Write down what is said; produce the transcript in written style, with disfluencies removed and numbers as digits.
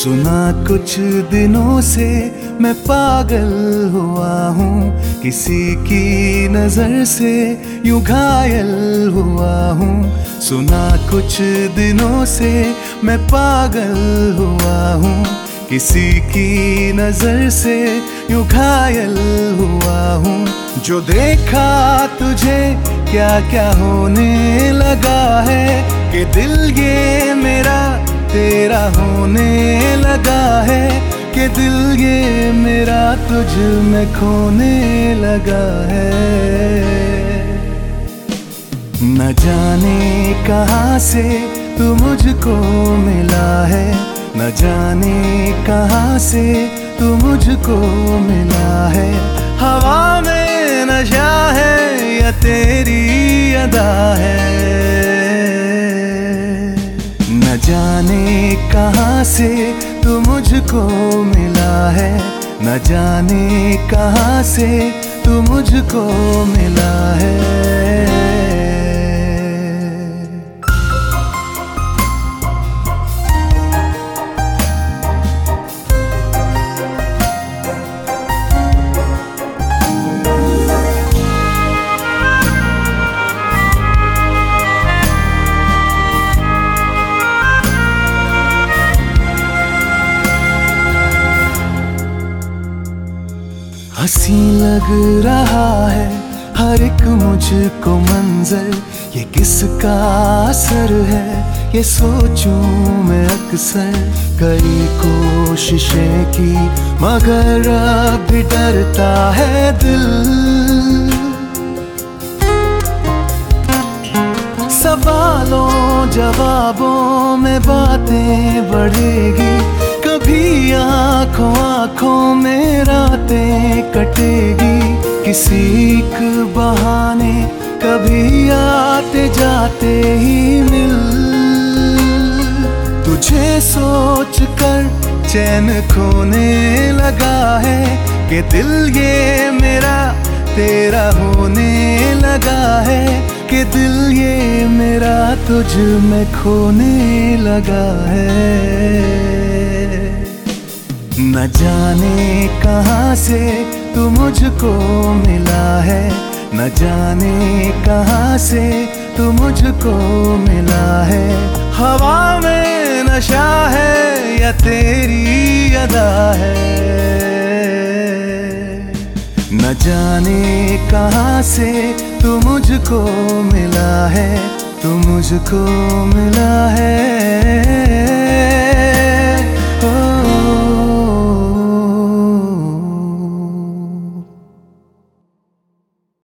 सुना कुछ दिनों से मैं पागल हुआ हूँ, किसी की नजर से यूं घायल हुआ हूँ। सुना कुछ दिनों से मैं पागल हुआ हूँ, किसी की नजर से यूं घायल हुआ हूँ। जो देखा तुझे क्या क्या होने लगा है कि दिल ये मेरा तेरा होने लगा है, कि दिल ये मेरा तुझ में खोने लगा है। न जाने कहाँ से तू मुझको मिला है, न जाने कहाँ से तू मुझको मिला है। हवा में नशा है या तेरी अदा है, न जाने कहाँ से तू मुझको मिला है, न जाने कहाँ से तू मुझको मिला है। हंसी लग रहा है हर एक मुझको मंजर, ये किसका असर है ये सोचूं मैं अक्सर। कई कोशिशें की मगर अब भी डरता है दिल, सवालों जवाबों में बातें बढ़ेगी, कभी आंखों आंखों में रातें कटेगी। किसी एक बहाने कभी आते जाते ही मिल, तुझे सोच कर चैन खोने लगा है, कि दिल ये मेरा तेरा होने लगा है, कि दिल ये मेरा तुझ में खोने लगा है। न जाने कहाँ से तू मुझको मिला है, न जाने कहाँ से तू मुझको मिला है। हवा में नशा है या तेरी अदा है, न जाने कहाँ से तू मुझको मिला है, तू मुझको मिला है।